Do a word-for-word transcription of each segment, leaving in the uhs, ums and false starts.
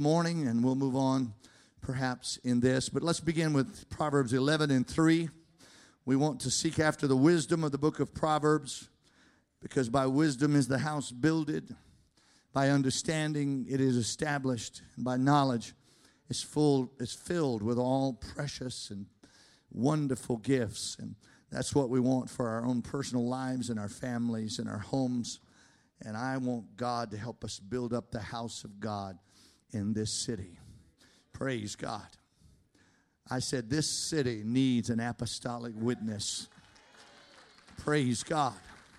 morning, and we'll move on perhaps in this. But let's begin with Proverbs eleven and three. We want to seek after the wisdom of the book of Proverbs, because by wisdom is the house builded, by understanding it is established, and by knowledge it's full, it's filled with all precious and wonderful gifts. And that's what we want for our own personal lives and our families and our homes. And I want God to help us build up the house of God in this city. Praise God. I said this city needs an apostolic witness. Praise God.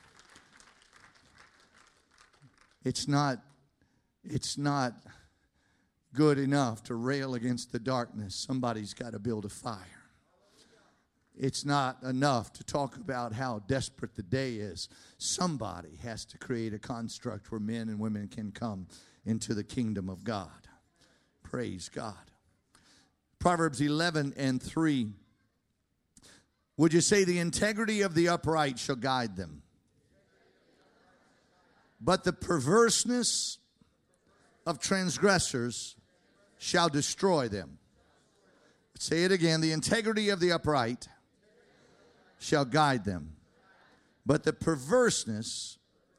It's not, it's not good enough to rail against the darkness. Somebody's got to build a fire. It's not enough to talk about how desperate the day is. Somebody has to create a construct where men and women can come into the kingdom of God. Praise God. Proverbs eleven and three. Would you say the integrity of the upright shall guide them, but the perverseness of transgressors shall destroy them? Say it again. The integrity of the upright shall guide them, but the perverseness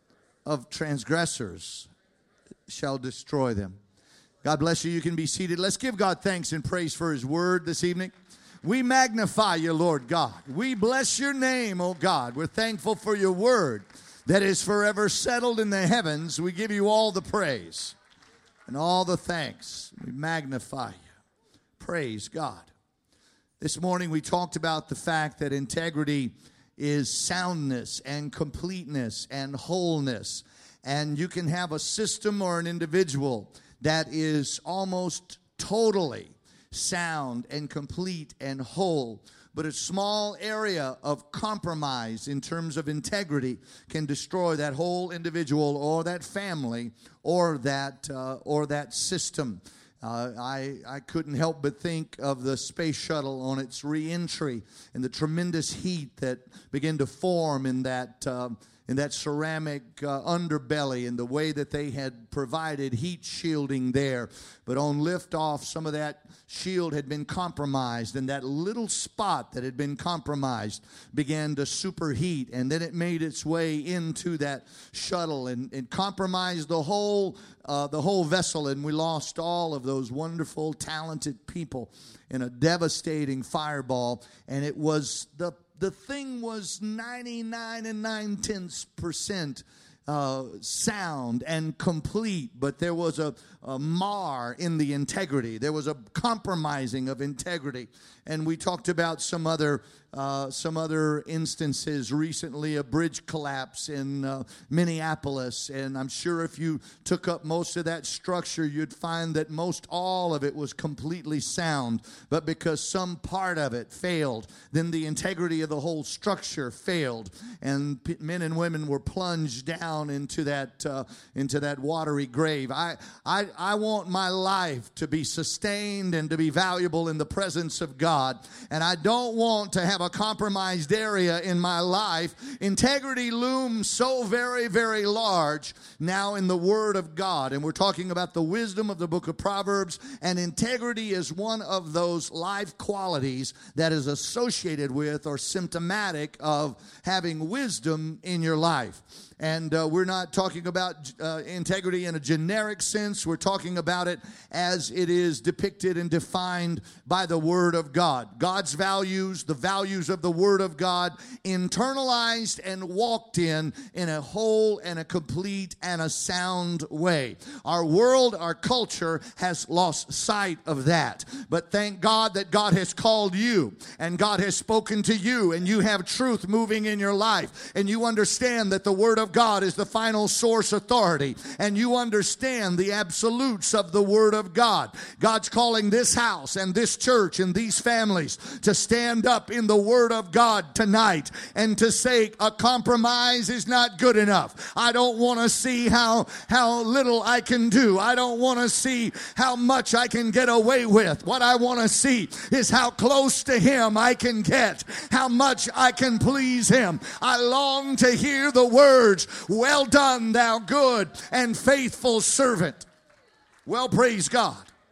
of transgressors shall destroy them. God bless you. You can be seated. Let's give God thanks and praise for His word this evening. We magnify you, Lord God. We bless your name, oh God. We're thankful for your word that is forever settled in the heavens. We give you all the praise and all the thanks. We magnify you. Praise God. This morning we talked about the fact that integrity is soundness and completeness and wholeness. And you can have a system or an individual that is almost totally sound and complete and whole, but a small area of compromise in terms of integrity can destroy that whole individual or that family or that uh, or that system. Uh, I, I couldn't help but think of the space shuttle on its re-entry and the tremendous heat that began to form in that uh, in that ceramic uh, underbelly, and the way that they had provided heat shielding there. But on liftoff, some of that shield had been compromised, and that little spot that had been compromised began to superheat, and then it made its way into that shuttle and, and compromised the whole uh, the whole vessel, and we lost all of those wonderful, talented people in a devastating fireball. And it was the The thing was ninety-nine and nine-tenths percent uh, sound and complete, but there was a, a mar in the integrity. There was a compromising of integrity. And we talked about some other uh, some other instances recently, a bridge collapse in uh, Minneapolis. And I'm sure if you took up most of that structure, you'd find that most all of it was completely sound. But because some part of it failed, then the integrity of the whole structure failed. And p- men and women were plunged down into that uh, into that watery grave. I, I, I want my life to be sustained and to be valuable in the presence of God. And I don't want to have a compromised area in my life. Integrity looms so very, very large now in the Word of God. And we're talking about the wisdom of the book of Proverbs. And integrity is one of those life qualities that is associated with or symptomatic of having wisdom in your life. And uh, we're not talking about uh, integrity in a generic sense. We're talking about it as it is depicted and defined by the Word of God. God's values, the values of the Word of God, internalized and walked in in a whole and a complete and a sound way. Our world, our culture has lost sight of that. But thank God that God has called you and God has spoken to you, and you have truth moving in your life, and you understand that the Word of God is the final source authority, and you understand the absolutes of the Word of God. God's calling this house and this church and these families to stand up in the Word of God tonight and to say a compromise is not good enough. I don't want to see how, how little I can do. I don't want to see how much I can get away with. What I want to see is how close to Him I can get, how much I can please Him. I long to hear the words, "Well done, thou good and faithful servant." Well, praise God.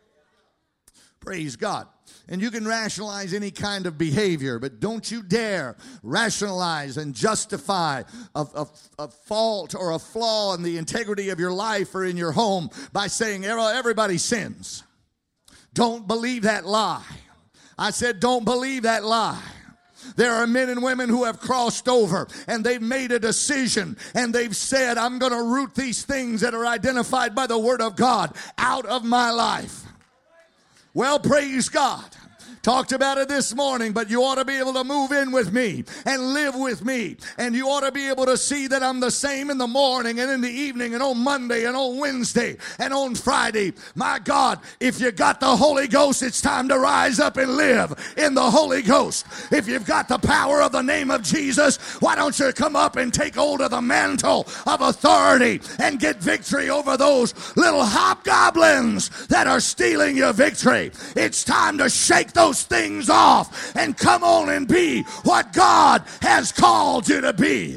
Praise God. And you can rationalize any kind of behavior, but don't you dare rationalize and justify a, a, a fault or a flaw in the integrity of your life or in your home by saying everybody sins. Don't believe that lie. I said don't believe that lie. There are men and women who have crossed over and they've made a decision and they've said, I'm going to root these things that are identified by the Word of God out of my life. Well, praise God. Talked about it this morning, but you ought to be able to move in with me and live with me. And you ought to be able to see that I'm the same in the morning and in the evening and on Monday and on Wednesday and on Friday. My God, if you got the Holy Ghost, it's time to rise up and live in the Holy Ghost. If you've got the power of the name of Jesus, why don't you come up and take hold of the mantle of authority and get victory over those little hobgoblins that are stealing your victory. It's time to shake those things off and come on and be what God has called you to be.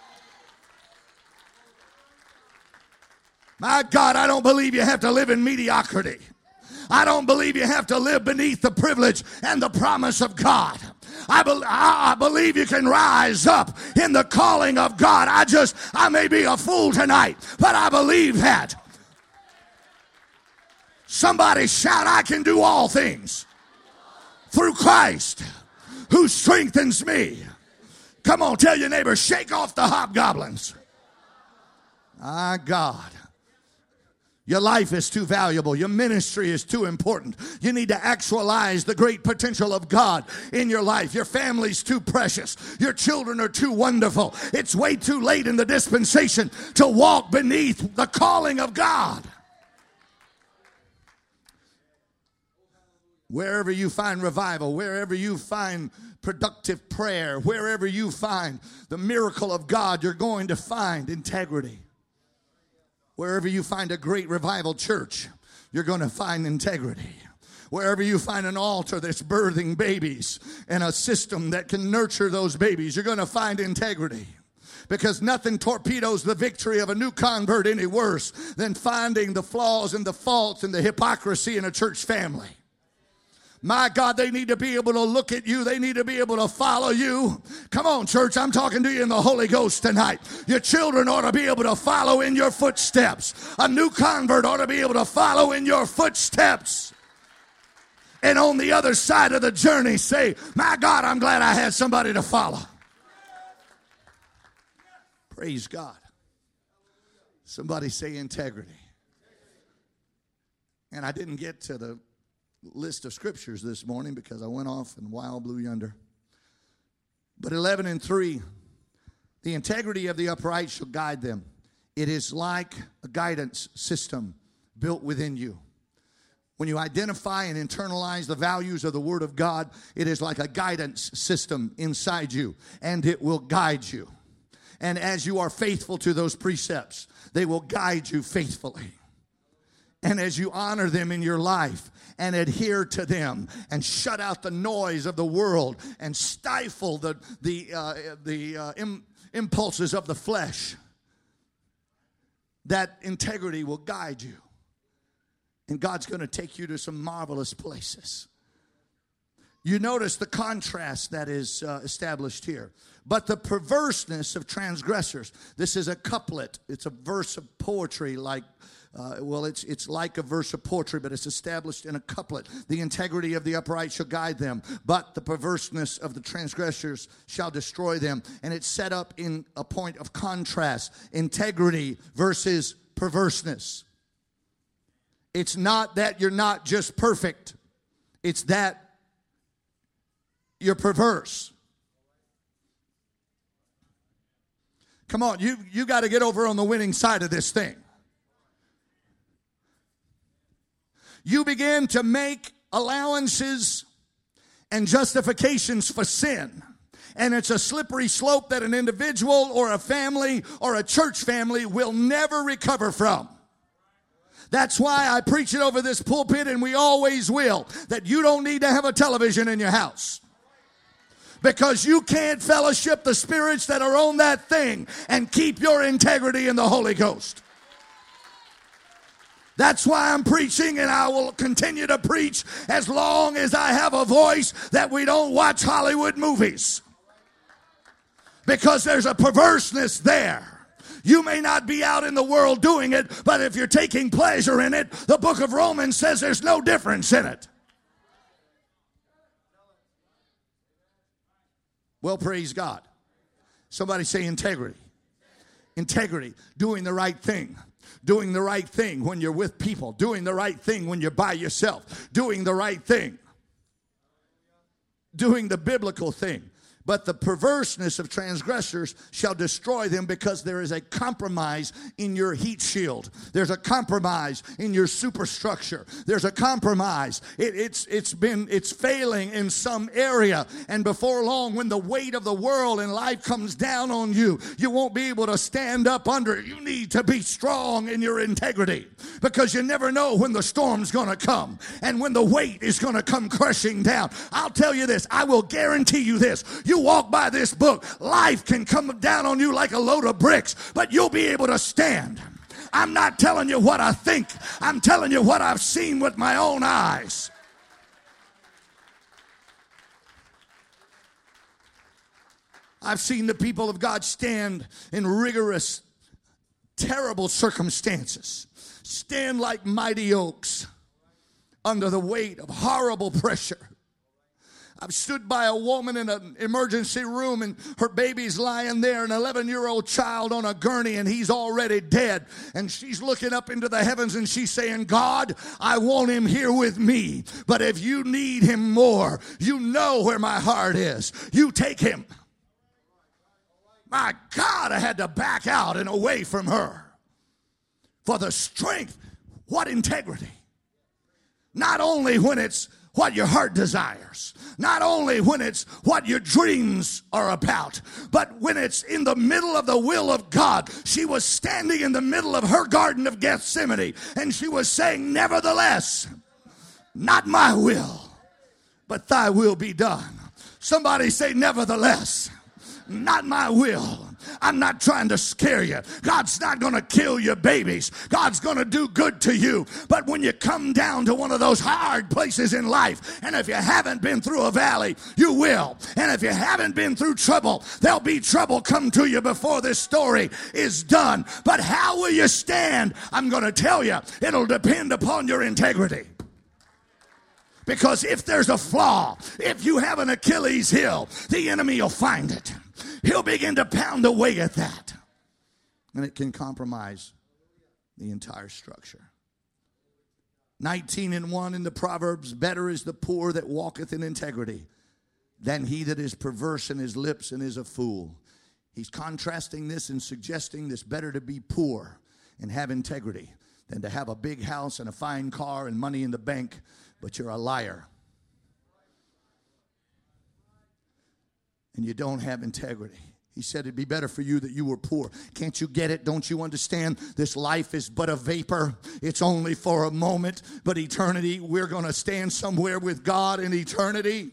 My God, I don't believe you have to live in mediocrity. I don't believe you have to live beneath the privilege and the promise of God. I, be- I believe you can rise up in the calling of God. I just, I may be a fool tonight, but I believe that. Somebody shout, I can do all things through Christ who strengthens me. Come on, tell your neighbor, shake off the hobgoblins. My God. Your life is too valuable. Your ministry is too important. You need to actualize the great potential of God in your life. Your family's too precious. Your children are too wonderful. It's way too late in the dispensation to walk beneath the calling of God. Wherever you find revival, wherever you find productive prayer, wherever you find the miracle of God, you're going to find integrity. Wherever you find a great revival church, you're going to find integrity. Wherever you find an altar that's birthing babies and a system that can nurture those babies, you're going to find integrity. Because nothing torpedoes the victory of a new convert any worse than finding the flaws and the faults and the hypocrisy in a church family. My God, they need to be able to look at you. They need to be able to follow you. Come on, church, I'm talking to you in the Holy Ghost tonight. Your children ought to be able to follow in your footsteps. A new convert ought to be able to follow in your footsteps. And on the other side of the journey, say, my God, I'm glad I had somebody to follow. Praise God. Somebody say integrity. And I didn't get to the list of scriptures this morning because I went off in wild blue yonder. But eleven and three, the integrity of the upright shall guide them. It is like a guidance system built within you. When you identify and internalize the values of the Word of God, it is like a guidance system inside you, and it will guide you. And as you are faithful to those precepts, they will guide you faithfully. And as you honor them in your life and adhere to them and shut out the noise of the world and stifle the, the, uh, the uh, im- impulses of the flesh, that integrity will guide you. And God's going to take you to some marvelous places. You notice the contrast that is uh, established here. But the perverseness of transgressors. This is a couplet. It's a verse of poetry like Uh, well, it's it's like a verse of poetry, but it's established in a couplet. The integrity of the upright shall guide them, but the perverseness of the transgressors shall destroy them. And it's set up in a point of contrast. Integrity versus perverseness. It's not that you're not just perfect. It's that you're perverse. Come on, you, you got to get over on the winning side of this thing. You begin to make allowances and justifications for sin. And it's a slippery slope that an individual or a family or a church family will never recover from. That's why I preach it over this pulpit, and we always will, that you don't need to have a television in your house. Because you can't fellowship the spirits that are on that thing and keep your integrity in the Holy Ghost. That's why I'm preaching, and I will continue to preach as long as I have a voice, that we don't watch Hollywood movies. Because there's a perverseness there. You may not be out in the world doing it, but if you're taking pleasure in it, the book of Romans says there's no difference in it. Well, praise God. Somebody say integrity. Integrity, doing the right thing. Doing the right thing when you're with people. Doing the right thing when you're by yourself. Doing the right thing. Doing the biblical thing. But the perverseness of transgressors shall destroy them, because there is a compromise in your heat shield. There's a compromise in your superstructure. There's a compromise. It, it's, it's been, it's failing in some area. And before long, when the weight of the world and life comes down on you, you won't be able to stand up under it. You need to be strong in your integrity, because you never know when the storm's going to come and when the weight is going to come crushing down. I'll tell you this. I will guarantee you this. You walk by this book, life can come down on you like a load of bricks, but you'll be able to stand. I'm not telling you what I think. I'm telling you what I've seen with my own eyes. I've seen the people of God stand in rigorous, terrible circumstances, stand like mighty oaks under the weight of horrible pressure. I've stood by a woman in an emergency room, and her baby's lying there, an eleven-year-old child on a gurney, and he's already dead. And she's looking up into the heavens, and she's saying, God, I want him here with me. But if you need him more, you know where my heart is. You take him. My God, I had to back out and away from her. For the strength, what integrity. Not only when it's what your heart desires, not only when it's what your dreams are about, but when it's in the middle of the will of God. She was standing in the middle of her Garden of Gethsemane, and she was saying, nevertheless, not my will, but thy will be done. Somebody say, nevertheless, not my will. I'm not trying to scare you. God's not going to kill your babies. God's going to do good to you. But when you come down to one of those hard places in life, and if you haven't been through a valley, you will. And if you haven't been through trouble, there'll be trouble come to you before this story is done. But how will you stand? I'm going to tell you, it'll depend upon your integrity. Because if there's a flaw, if you have an Achilles heel, the enemy will find it. He'll begin to pound away at that. And it can compromise the entire structure. nineteen and one in the Proverbs, better is the poor that walketh in integrity than he that is perverse in his lips and is a fool. He's contrasting this and suggesting this: better to be poor and have integrity than to have a big house and a fine car and money in the bank, but you're a liar. And you don't have integrity. He said it'd be better for you that you were poor. Can't you get it? Don't you understand? This life is but a vapor. It's only for a moment, but eternity, we're going to stand somewhere with God in eternity.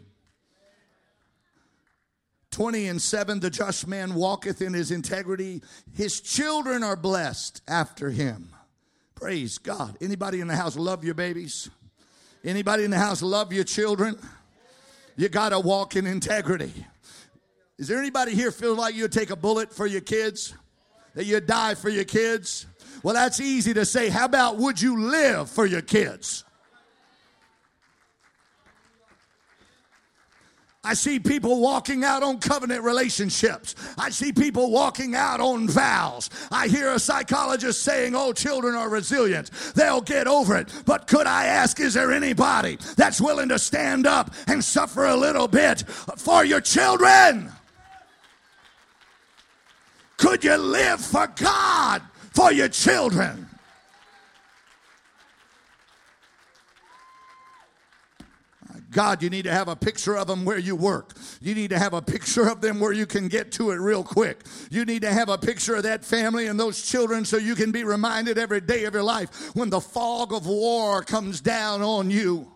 twenty and seven, the just man walketh in his integrity. His children are blessed after him. Praise God. Anybody in the house love your babies? Anybody in the house love your children? You got to walk in integrity. Is there anybody here feel like you'd take a bullet for your kids? That you'd die for your kids? Well, that's easy to say. How about would you live for your kids? I see people walking out on covenant relationships. I see people walking out on vows. I hear a psychologist saying, oh, children are resilient. They'll get over it. But could I ask, is there anybody that's willing to stand up and suffer a little bit for your children? Could you live for God for your children? God, you need to have a picture of them where you work. You need to have a picture of them where you can get to it real quick. You need to have a picture of that family and those children so you can be reminded every day of your life when the fog of war comes down on you.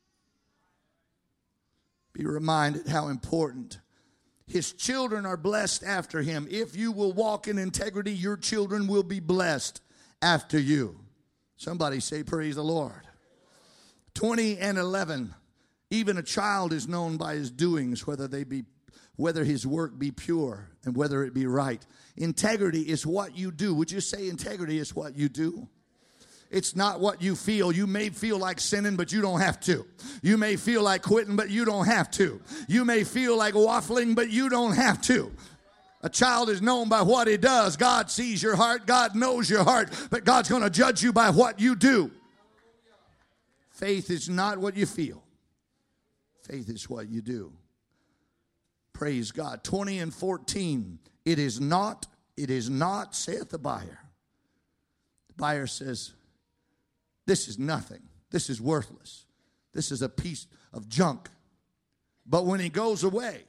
Be reminded how important. His children are blessed after him. If you will walk in integrity, your children will be blessed after you. Somebody say, praise the Lord. twenty and eleven. Even a child is known by his doings, whether they be, whether his work be pure and whether it be right. Integrity is what you do. Would you say integrity is what you do? It's not what you feel. You may feel like sinning, but you don't have to. You may feel like quitting, but you don't have to. You may feel like waffling, but you don't have to. A child is known by what he does. God sees your heart. God knows your heart. But God's going to judge you by what you do. Faith is not what you feel. Faith is what you do. Praise God. twenty and fourteen. It is not, it is not, saith the buyer. The buyer says, this is nothing. This is worthless. This is a piece of junk. But when he goes away,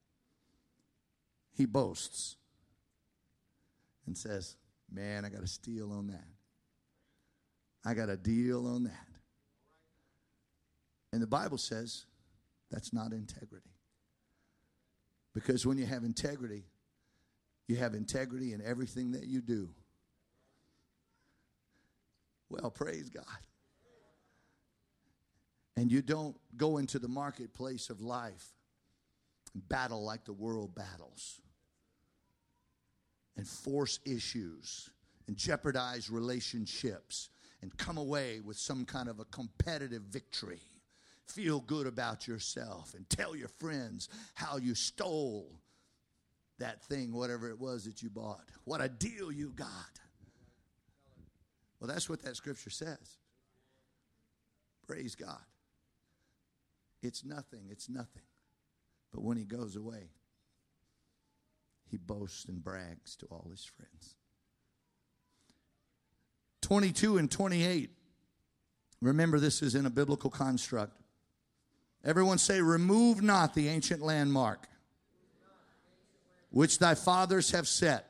he boasts and says, man, I got a steal on that. I got a deal on that. And the Bible says that's not integrity. Because when you have integrity, you have integrity in everything that you do. Well, praise God. And you don't go into the marketplace of life and battle like the world battles and force issues and jeopardize relationships and come away with some kind of a competitive victory. Feel good about yourself and tell your friends how you stole that thing, whatever it was that you bought. What a deal you got. Well, that's what that scripture says. Praise God. It's nothing. It's nothing. But when he goes away, he boasts and brags to all his friends. twenty-two and twenty-eight. Remember, this is in a biblical construct. Everyone say, remove not the ancient landmark which thy fathers have set.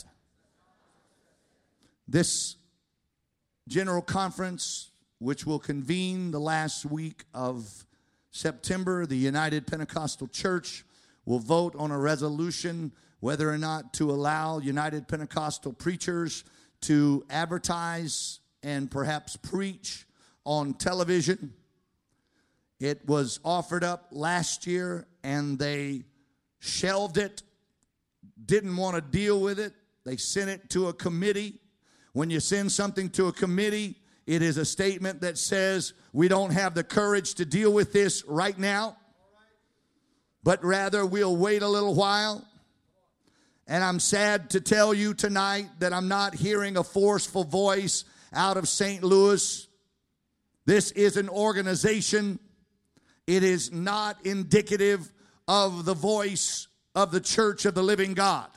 This general conference, which will convene the last week of September, the United Pentecostal Church will vote on a resolution whether or not to allow United Pentecostal preachers to advertise and perhaps preach on television. It was offered up last year and they shelved it, didn't want to deal with it. They sent it to a committee. When you send something to a committee, it is a statement that says we don't have the courage to deal with this right now, but rather we'll wait a little while. And I'm sad to tell you tonight that I'm not hearing a forceful voice out of Saint Louis. This is an organization. It is not indicative of the voice of the Church of the Living God.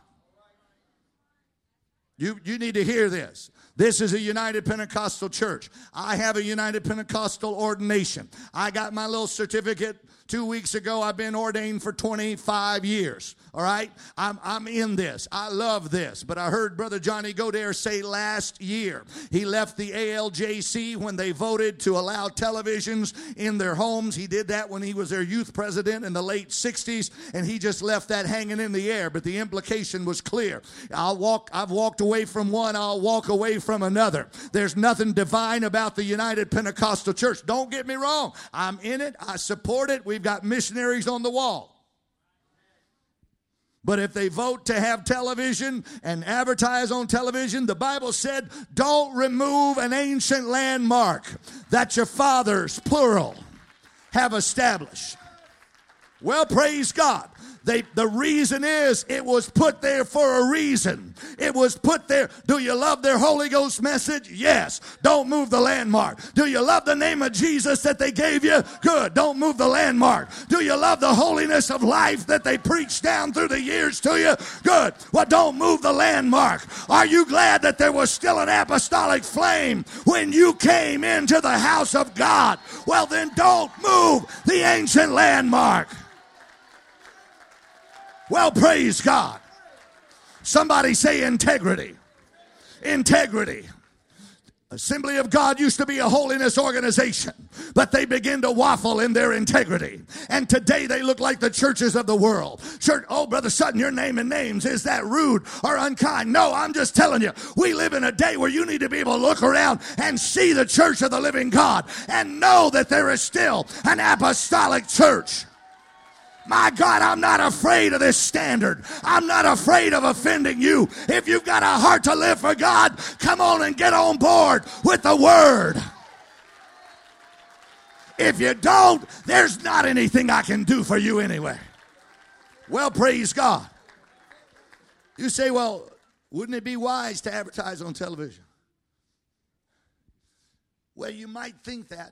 You, you need to hear this. This is a United Pentecostal church. I have a United Pentecostal ordination. I got my little certificate two weeks ago. I've been ordained for twenty-five years. All right? I'm, I'm in this. I love this. But I heard Brother Johnny Godare say last year he left the A L J C when they voted to allow televisions in their homes. He did that when he was their youth president in the late sixties, and he just left that hanging in the air. But the implication was clear. I'll walk, I've walked away from one, I'll walk away from another. There's nothing divine about the United Pentecostal Church. Don't get me wrong. I'm in it. I support it. We've got missionaries on the wall. But if they vote to have television and advertise on television, the Bible said, don't remove an ancient landmark that your fathers, plural, have established. Well, praise God. They, the reason is it was put there for a reason. It was put there. Do you love their Holy Ghost message? Yes. Don't move the landmark. Do you love the name of Jesus that they gave you? Good. Don't move the landmark. Do you love the holiness of life that they preached down through the years to you? Good. Well, don't move the landmark. Are you glad that there was still an apostolic flame when you came into the house of God? Well, then don't move the ancient landmark. Well, praise God. Somebody say integrity. Integrity. Assembly of God used to be a holiness organization, but they began to waffle in their integrity. And today they look like the churches of the world. Church, oh, Brother Sutton, you're naming names. Is that rude or unkind? No, I'm just telling you, we live in a day where you need to be able to look around and see the church of the living God and know that there is still an apostolic church. My God, I'm not afraid of this standard. I'm not afraid of offending you. If you've got a heart to live for God, come on and get on board with the word. If you don't, there's not anything I can do for you anyway. Well, praise God. You say, well, wouldn't it be wise to advertise on television? Well, you might think that.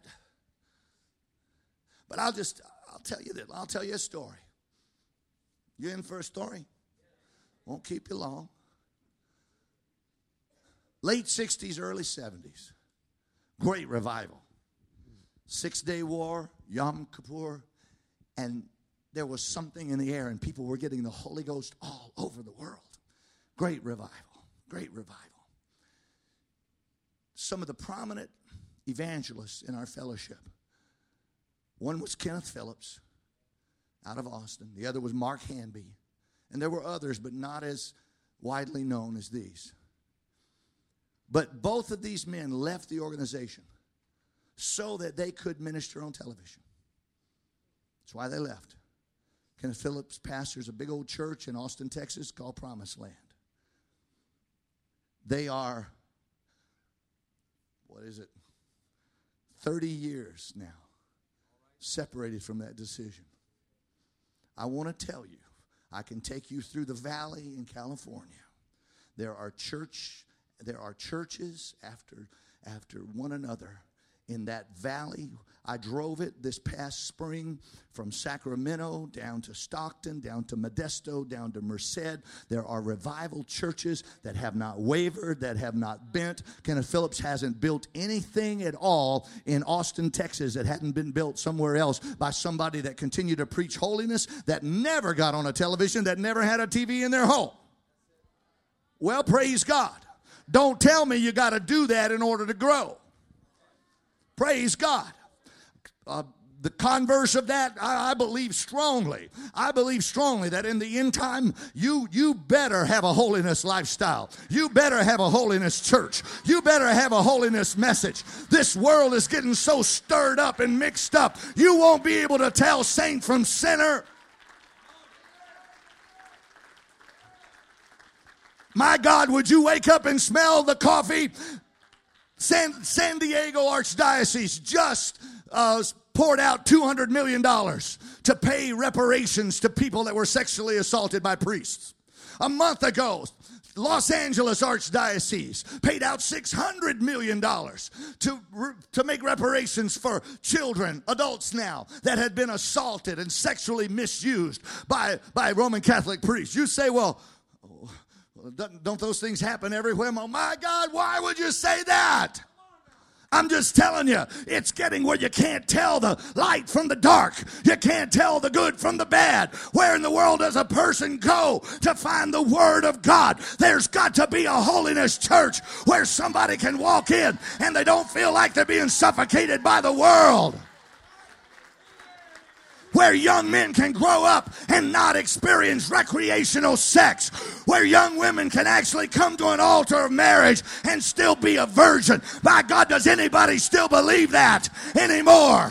But I'll just... I'll tell you that. I'll tell you a story. You in for a story? Won't keep you long. Late sixties, early seventies. Great revival. Six-day war, Yom Kippur, and there was something in the air, and people were getting the Holy Ghost all over the world. Great revival. Great revival. Some of the prominent evangelists in our fellowship. One was Kenneth Phillips out of Austin. The other was Mark Hanby. And there were others, but not as widely known as these. But both of these men left the organization so that they could minister on television. That's why they left. Kenneth Phillips pastors a big old church in Austin, Texas called Promised Land. They are, what is it, thirty years now. Separated from that decision. I want to tell you, I can take you through the valley in California. There are church, there are churches after after one another in that valley. I drove it this past spring from Sacramento down to Stockton, down to Modesto, down to Merced. There are revival churches that have not wavered, that have not bent. Kenneth Phillips hasn't built anything at all in Austin, Texas that hadn't been built somewhere else by somebody that continued to preach holiness, that never got on a television, that never had a T V in their home. Well, praise God. Don't tell me you got to do that in order to grow. Praise God. Uh, the converse of that, I, I believe strongly. I believe strongly that in the end time, you, you better have a holiness lifestyle. You better have a holiness church. You better have a holiness message. This world is getting so stirred up and mixed up, you won't be able to tell saint from sinner. My God, would you wake up and smell the coffee? San, San Diego Archdiocese just uh, poured out two hundred million dollars to pay reparations to people that were sexually assaulted by priests. A month ago, Los Angeles Archdiocese paid out six hundred million dollars to, to make reparations for children, adults now, that had been assaulted and sexually misused by, by Roman Catholic priests. You say, well, don't those things happen everywhere? Oh, my God, why would you say that? I'm just telling you, it's getting where you can't tell the light from the dark. You can't tell the good from the bad. Where in the world does a person go to find the Word of God? There's got to be a holiness church where somebody can walk in and they don't feel like they're being suffocated by the world. Where young men can grow up and not experience recreational sex. Where young women can actually come to an altar of marriage and still be a virgin. By God, does anybody still believe that anymore?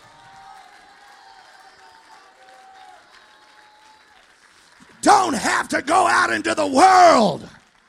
Don't have to go out into the world.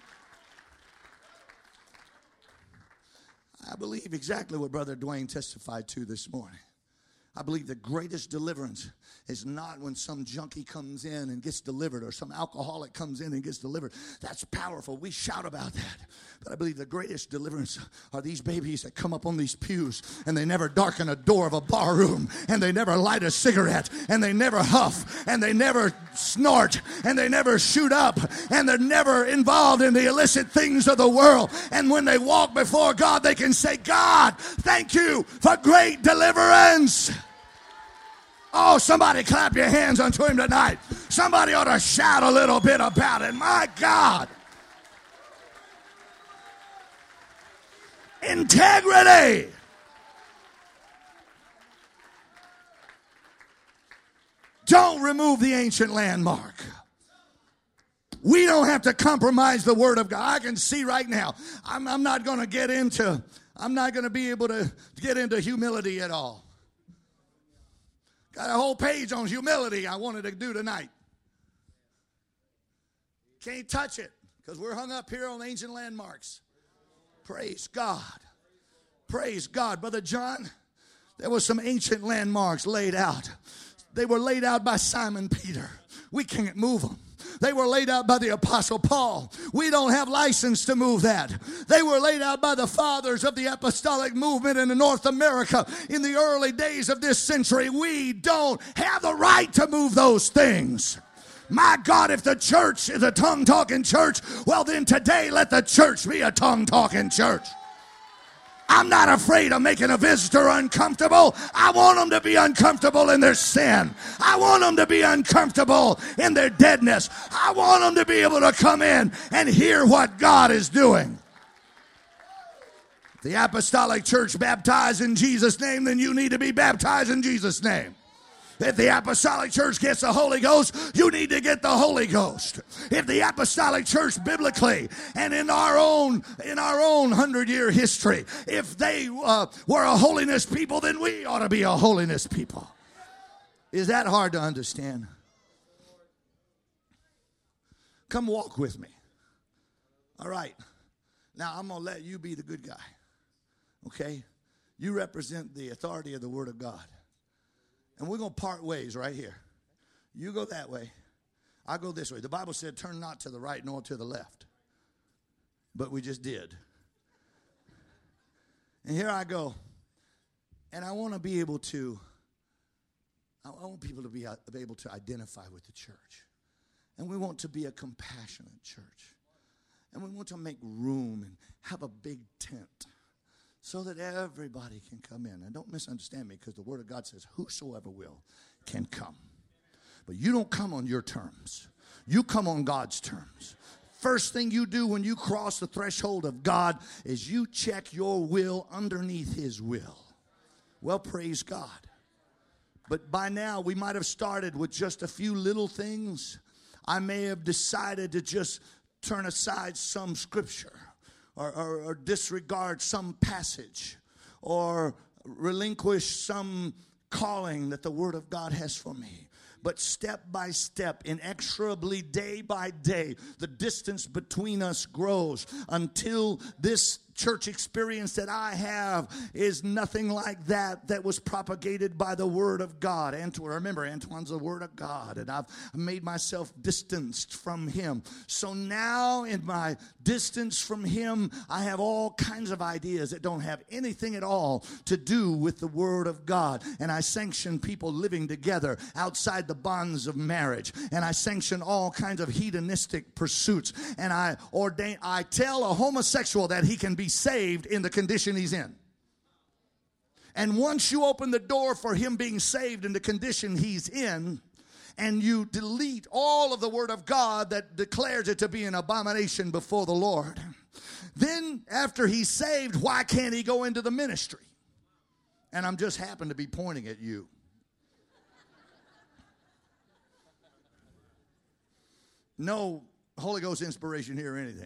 I believe exactly what Brother Dwayne testified to this morning. I believe the greatest deliverance is not when some junkie comes in and gets delivered or some alcoholic comes in and gets delivered. That's powerful. We shout about that. But I believe the greatest deliverance are these babies that come up on these pews and they never darken a door of a bar room and they never light a cigarette and they never huff and they never snort and they never shoot up and they're never involved in the illicit things of the world. And when they walk before God, they can say, God, thank you for great deliverance. Oh, somebody clap your hands unto him tonight. Somebody ought to shout a little bit about it. My God. Integrity. Don't remove the ancient landmark. We don't have to compromise the word of God. I can see right now. I'm, I'm not going to get into, I'm not going to be able to get into humility at all. Got a whole page on humility I wanted to do tonight. Can't touch it because we're hung up here on ancient landmarks. Praise God. Praise God. Brother John, there were some ancient landmarks laid out. They were laid out by Simon Peter. We can't move them. They were laid out by the Apostle Paul. We don't have license to move that. They were laid out by the fathers of the apostolic movement in North America in the early days of this century. We don't have the right to move those things. My God, if the church is a tongue-talking church, well then today let the church be a tongue-talking church. I'm not afraid of making a visitor uncomfortable. I want them to be uncomfortable in their sin. I want them to be uncomfortable in their deadness. I want them to be able to come in and hear what God is doing. If the apostolic church baptized in Jesus' name, then you need to be baptized in Jesus' name. If the apostolic church gets the Holy Ghost, you need to get the Holy Ghost. If the apostolic church biblically and in our own in our own hundred-year history, if they uh, were a holiness people, then we ought to be a holiness people. Is that hard to understand? Come walk with me. All right. Now I'm going to let you be the good guy. Okay? You represent the authority of the Word of God. And we're going to part ways right here. You go that way. I go this way. The Bible said, turn not to the right nor to the left. But we just did. And here I go. And I want to be able to, I want people to be able to identify with the church. And we want to be a compassionate church. And we want to make room and have a big tent, so that everybody can come in. And don't misunderstand me, because the Word of God says, whosoever will can come. But you don't come on your terms. You come on God's terms. First thing you do when you cross the threshold of God is you check your will underneath His will. Well, praise God. But by now, we might have started with just a few little things. I may have decided to just turn aside some scripture. Or, or, or disregard some passage, or relinquish some calling that the Word of God has for me. But step by step, inexorably, day by day, the distance between us grows until this church experience that I have is nothing like that that was propagated by the Word of God. Antoine, remember, Antoine's the Word of God, and I've made myself distanced from him. So now in my distance from him, I have all kinds of ideas that don't have anything at all to do with the Word of God. And I sanction people living together outside the bonds of marriage. And I sanction all kinds of hedonistic pursuits. And I ordain, I tell a homosexual that he can be saved in the condition he's in. And once you open the door for him being saved in the condition he's in, and you delete all of the Word of God that declares it to be an abomination before the Lord, then after he's saved, why can't he go into the ministry? And I'm just happen to be pointing at you. No Holy Ghost inspiration here or anything.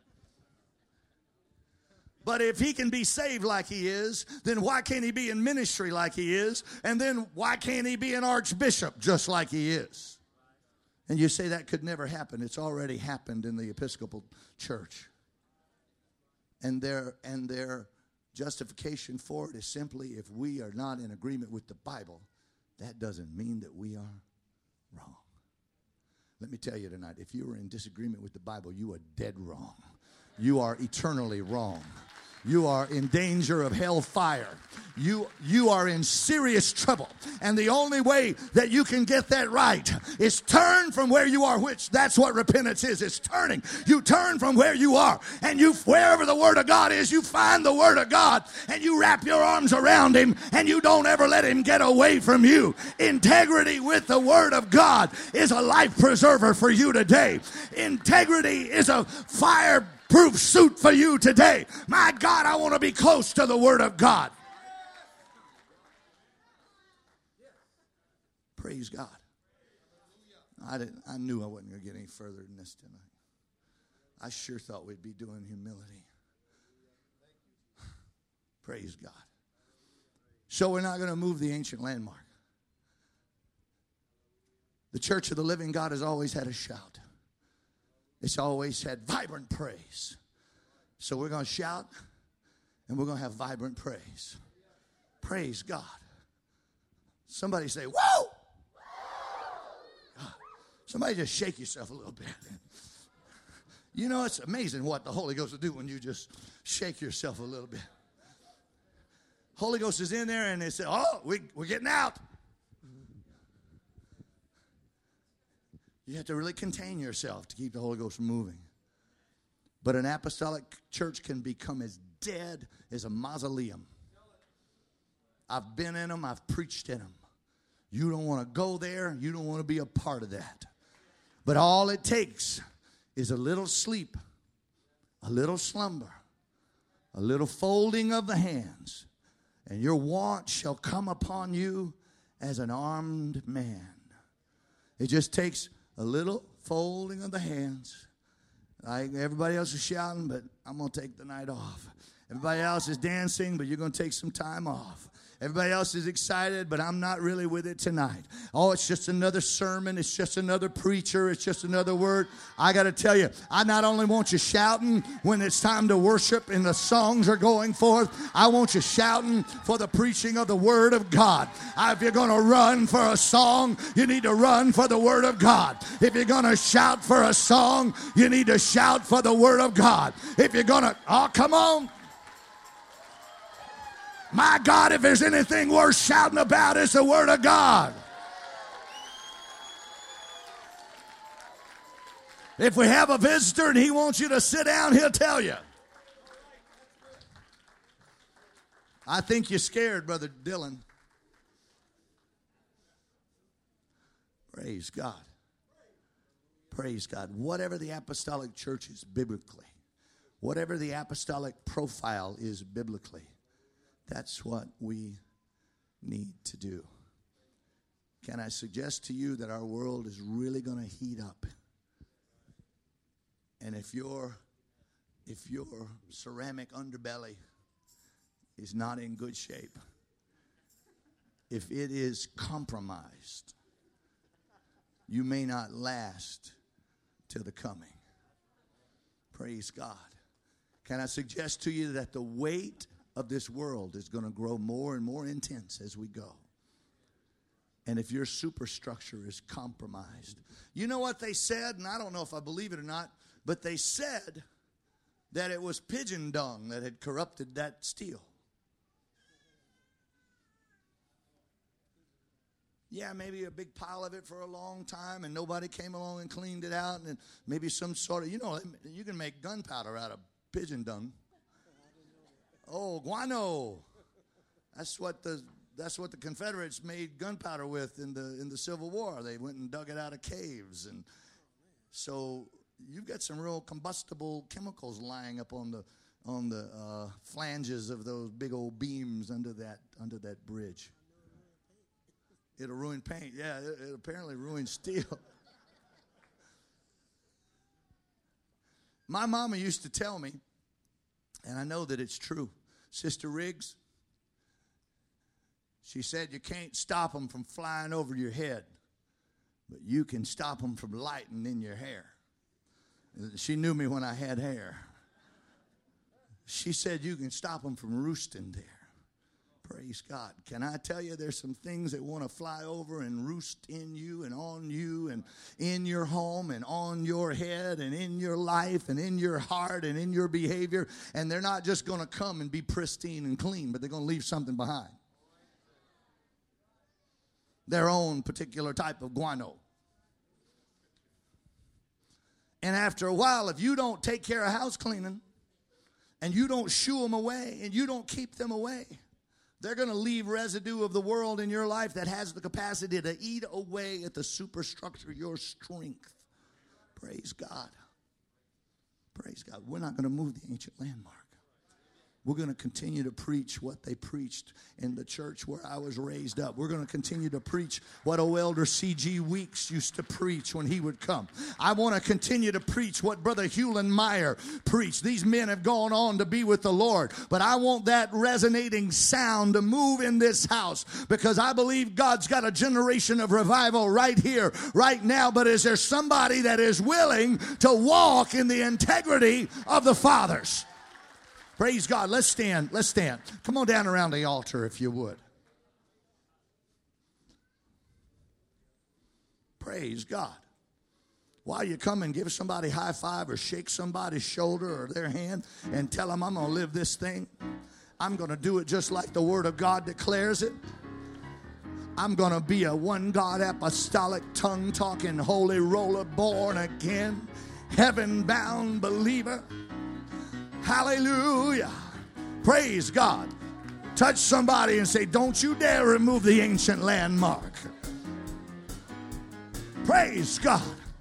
But if he can be saved like he is, then why can't he be in ministry like he is? And then why can't he be an archbishop just like he is? And you say that could never happen. It's already happened in the Episcopal Church. And their, and their justification for it is simply, if we are not in agreement with the Bible, that doesn't mean that we are wrong. Let me tell you tonight, if you are in disagreement with the Bible, you are dead wrong. You are eternally wrong. You are in danger of hellfire. You, you are in serious trouble. And the only way that you can get that right is turn from where you are, which that's what repentance is. It's turning. You turn from where you are. And you, wherever the Word of God is, you find the Word of God. And you wrap your arms around Him. And you don't ever let Him get away from you. Integrity with the Word of God is a life preserver for you today. Integrity is a fire bulletproof suit for you today. My God, I want to be close to the Word of God. Praise God. I didn't. I knew I wasn't going to get any further than this tonight. I sure thought we'd be doing humility. Praise God. So we're not going to move the ancient landmark. The Church of the Living God has always had a shout. It's always had vibrant praise. So we're going to shout and we're going to have vibrant praise. Praise God. Somebody say, whoa! Somebody just shake yourself a little bit. You know, it's amazing what the Holy Ghost will do when you just shake yourself a little bit. Holy Ghost is in there and they say, oh, we, we're getting out. You have to really contain yourself to keep the Holy Ghost from moving. But an apostolic church can become as dead as a mausoleum. I've been in them. I've preached in them. You don't want to go there. You don't want to be a part of that. But all it takes is a little sleep, a little slumber, a little folding of the hands, and your want shall come upon you as an armed man. It just takes a little folding of the hands. Like everybody else is shouting, but I'm going to take the night off. Everybody else is dancing, but you're going to take some time off. Everybody else is excited, but I'm not really with it tonight. Oh, it's just another sermon. It's just another preacher. It's just another word. I got to tell you, I not only want you shouting when it's time to worship and the songs are going forth, I want you shouting for the preaching of the Word of God. If you're going to run for a song, you need to run for the Word of God. If you're going to shout for a song, you need to shout for the Word of God. If you're going to, oh, come on. My God, if there's anything worth shouting about, it's the Word of God. If we have a visitor and he wants you to sit down, he'll tell you. I think you're scared, Brother Dylan. Praise God. Praise God. Whatever the apostolic church is biblically, whatever the apostolic profile is biblically, that's what we need to do. Can I suggest to you that our world is really going to heat up? And if your if your ceramic underbelly is not in good shape, if it is compromised, you may not last till the coming. Praise God. Can I suggest to you that the weight of this world is going to grow more and more intense as we go. And if your superstructure is compromised. You know what they said, and I don't know if I believe it or not, but they said that it was pigeon dung that had corrupted that steel. Yeah, maybe a big pile of it for a long time and nobody came along and cleaned it out, and maybe some sort of, you know, you can make gunpowder out of pigeon dung. Oh, guano. That's what the that's what the Confederates made gunpowder with in the in the Civil War. They went and dug it out of caves, and so you've got some real combustible chemicals lying up on the on the uh, flanges of those big old beams under that under that bridge. It'll ruin paint. Yeah, it, it apparently ruins steel. My mama used to tell me, and I know that it's true. Sister Riggs, she said you can't stop them from flying over your head, but you can stop them from lighting in your hair. She knew me when I had hair. She said you can stop them from roosting there. Praise God. Can I tell you there's some things that want to fly over and roost in you and on you and in your home and on your head and in your life and in your heart and in your behavior, and they're not just going to come and be pristine and clean, but they're going to leave something behind. Their own particular type of guano. And after a while, if you don't take care of house cleaning and you don't shoo them away and you don't keep them away, they're going to leave residue of the world in your life that has the capacity to eat away at the superstructure of your strength. Praise God. Praise God. We're not going to move the ancient landmark. We're going to continue to preach what they preached in the church where I was raised up. We're going to continue to preach what old Elder C G Weeks used to preach when he would come. I want to continue to preach what Brother Hewlin Meyer preached. These men have gone on to be with the Lord. But I want that resonating sound to move in this house because I believe God's got a generation of revival right here, right now. But is there somebody that is willing to walk in the integrity of the fathers? Praise God. Let's stand. Let's stand. Come on down around the altar if you would. Praise God. While you come and give somebody a high five or shake somebody's shoulder or their hand and tell them, I'm going to live this thing. I'm going to do it just like the Word of God declares it. I'm going to be a one God apostolic tongue talking holy roller born again heaven bound believer. Hallelujah. Praise God. Touch somebody and say, don't you dare remove the ancient landmark. Praise God.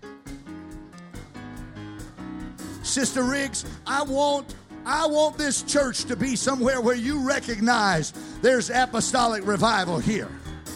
Sister Riggs, I want, I want this church to be somewhere where you recognize there's apostolic revival here.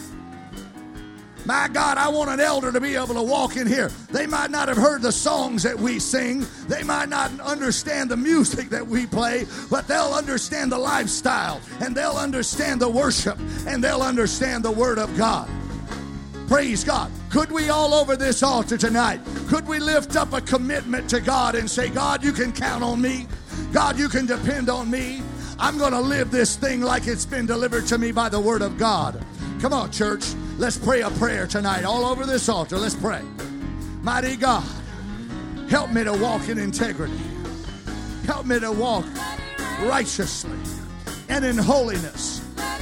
My God, I want an elder to be able to walk in here. They might not have heard the songs that we sing. They might not understand the music that we play, but they'll understand the lifestyle, and they'll understand the worship, and they'll understand the Word of God. Praise God. Could we all over this altar tonight, could we lift up a commitment to God and say, God, you can count on me. God, you can depend on me. I'm going to live this thing like it's been delivered to me by the Word of God. Come on, church. Let's pray a prayer tonight all over this altar. Let's pray. Mighty God, help me to walk in integrity. Help me to walk righteously and in holiness.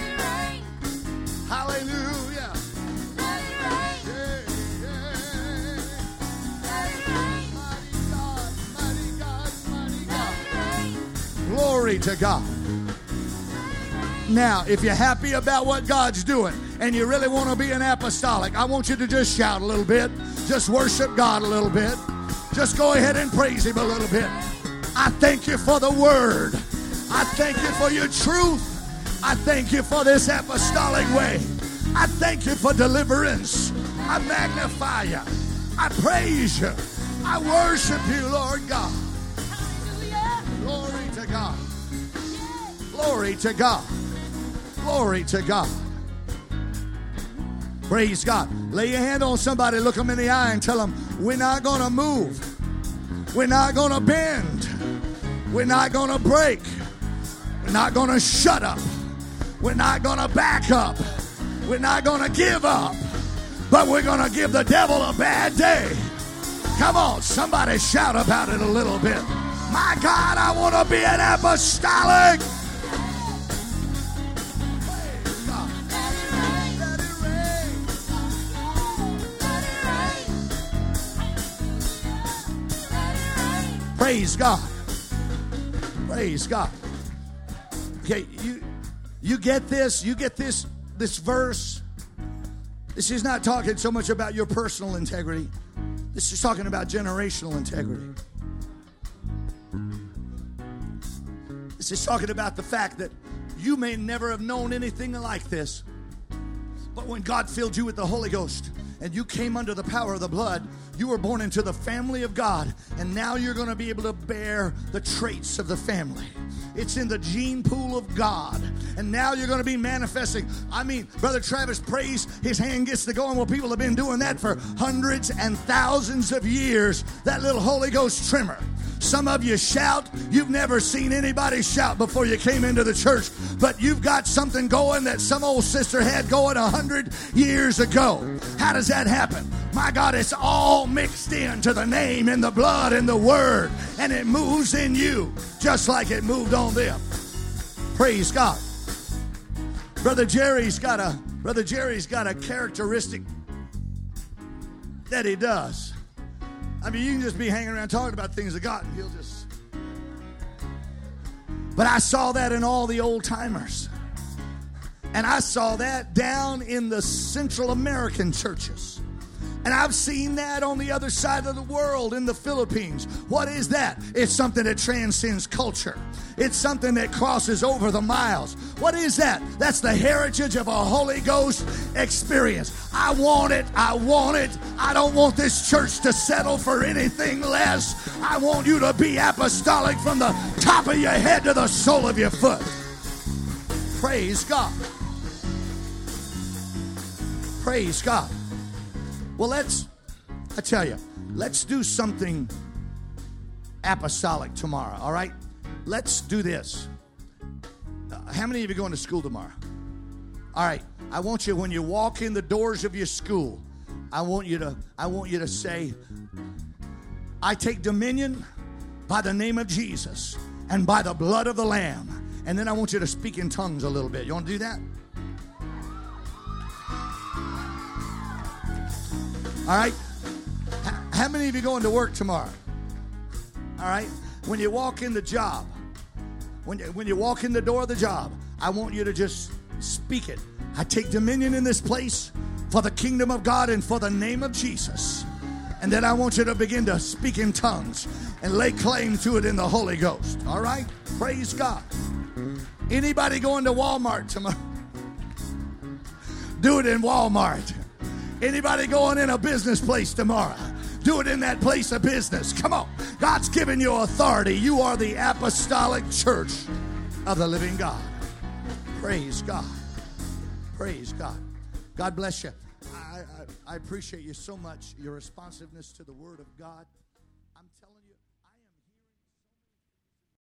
Hallelujah. Mighty God, mighty God, mighty God. Glory to God. Now, if you're happy about what God's doing and you really want to be an apostolic, I want you to just shout a little bit. Just worship God a little bit. Just go ahead and praise Him a little bit. I thank you for the Word. I thank you for your truth. I thank you for this apostolic way. I thank you for deliverance. I magnify you. I praise you. I worship you, Lord God. Glory to God. Glory to God. Glory to God. Praise God. Lay your hand on somebody, look them in the eye and tell them, we're not going to move. We're not going to bend. We're not going to break. We're not going to shut up. We're not going to back up. We're not going to give up. But we're going to give the devil a bad day. Come on, somebody shout about it a little bit. My God, I want to be an apostolic. Praise God. Praise God. Okay, you you get this, you get this this verse. This is not talking so much about your personal integrity. This is talking about generational integrity. This is talking about the fact that you may never have known anything like this. But when God filled you with the Holy Ghost and you came under the power of the blood, you were born into the family of God, and now you're going to be able to bear the traits of the family. It's in the gene pool of God, and now you're going to be manifesting. I mean, Brother Travis prays, his hand gets to going. Well, people have been doing that for hundreds and thousands of years, that little Holy Ghost trimmer. Some of you shout. You've never seen anybody shout before you came into the church, but you've got something going that some old sister had going a hundred years ago. How does that happen? My God, it's all mixed into the name and the blood and the word, and it moves in you just like it moved on them. Praise God. Brother Jerry's got a Brother Jerry's got a characteristic that he does. I mean, you can just be hanging around talking about things of God, and he'll just... But I saw that in all the old timers. And I saw that down in the Central American churches. And I've seen that on the other side of the world in the Philippines. What is that? It's something that transcends culture. It's something that crosses over the miles. What is that? That's the heritage of a Holy Ghost experience. I want it. I want it. I don't want this church to settle for anything less. I want you to be apostolic from the top of your head to the sole of your foot. Praise God. Praise God. Well, let's, I tell you, let's do something apostolic tomorrow, all right? Let's do this. Uh, how many of you are going to school tomorrow? All right. I want you, when you walk in the doors of your school, I want you to, I want you to say, I take dominion by the name of Jesus and by the blood of the Lamb. And then I want you to speak in tongues a little bit. You want to do that? All right. How many of you going to work tomorrow? All right. When you walk in the job, when you, when you walk in the door of the job, I want you to just speak it. I take dominion in this place for the kingdom of God and for the name of Jesus. And then I want you to begin to speak in tongues and lay claim to it in the Holy Ghost. All right? Praise God. Anybody going to Walmart tomorrow? Do it in Walmart. Anybody going in a business place tomorrow? Do it in that place of business. Come on. God's given you authority. You are the apostolic church of the living God. Praise God. Praise God. God bless you. I, I, I appreciate you so much, your responsiveness to the Word of God. I'm telling you.